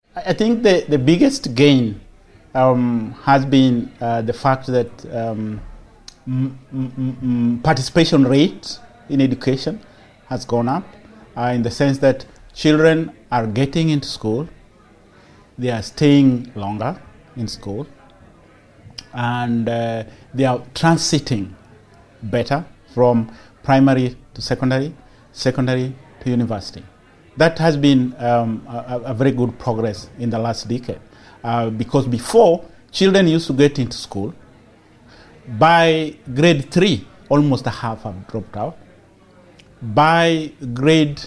I think the biggest gain has been the fact that participation rate in education has gone up in the sense that children are getting into school, they are staying longer in school, and they are transiting better from primary to secondary, secondary to university. That has been a very good progress in the last decade because before, children used to get into school. By grade 3, almost a half have dropped out. By grade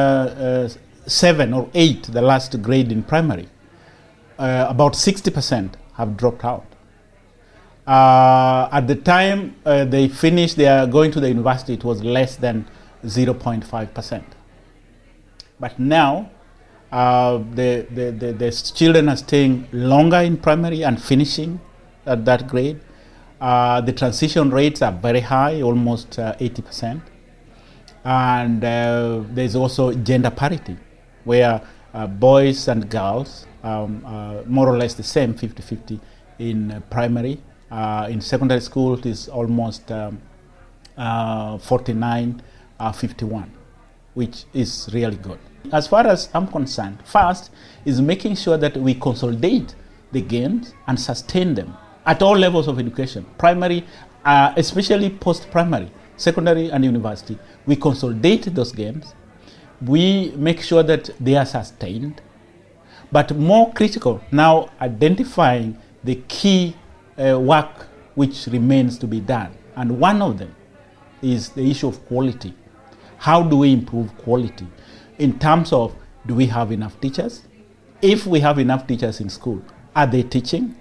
7 or 8, the last grade in primary, about 60% have dropped out. At the time they finished, they are going to the university, it was less than 0.5%. But now, the children are staying longer in primary and finishing at that grade. The transition rates are very high, almost 80%. And there's also gender parity, where boys and girls more or less the same, 50-50 in primary. In secondary school, it is almost 49-51, which is really good. As far as I'm concerned, first is making sure that we consolidate the gains and sustain them at all levels of education, primary, especially post-primary, secondary and university. We consolidate those gains. We make sure that they are sustained. But more critical, now identifying the key work which remains to be done. And one of them is the issue of quality. How do we improve quality? In terms of, do we have enough teachers? If we have enough teachers in school, are they teaching?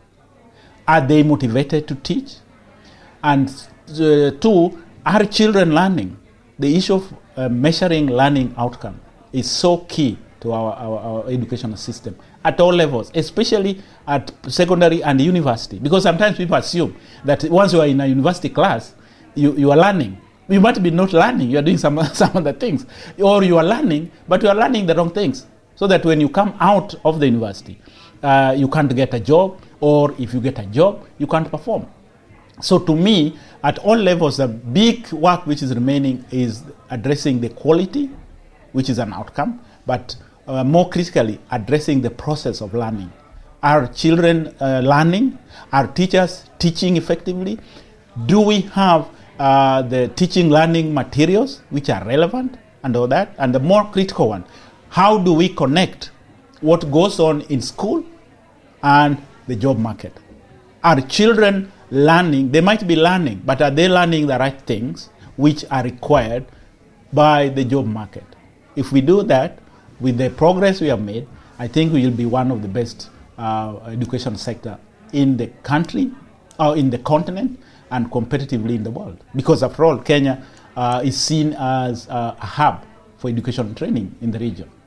Are they motivated to teach? And two, are children learning? The issue of measuring learning outcome is so key to our educational system at all levels, especially at secondary and university. Because sometimes people assume that once you are in a university class, you are learning. You might be not learning, you are doing some other things. Or you are learning, but you are learning the wrong things. So that when you come out of the university, you can't get a job, or if you get a job, you can't perform. So to me, at all levels, the big work which is remaining is addressing the quality, which is an outcome, but more critically, addressing the process of learning. Are children learning? Are teachers teaching effectively? Do we have the teaching learning materials which are relevant and all that? And the more critical one, how do we connect what goes on in school and the job market? Are children learning? They might be learning, but are they learning the right things which are required by the job market? If we do that, with the progress we have made, I think we will be one of the best education sector in the country, or in the continent, and competitively in the world. Because after all, Kenya is seen as a hub for education and training in the region.